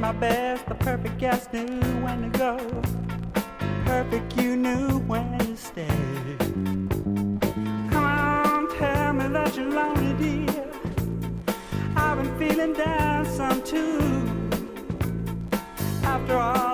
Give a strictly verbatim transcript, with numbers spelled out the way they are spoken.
my best, the perfect guest knew when to go. Perfect, you knew when to stay. Come on, tell me that you're lonely, dear. I've been feeling down some too. After all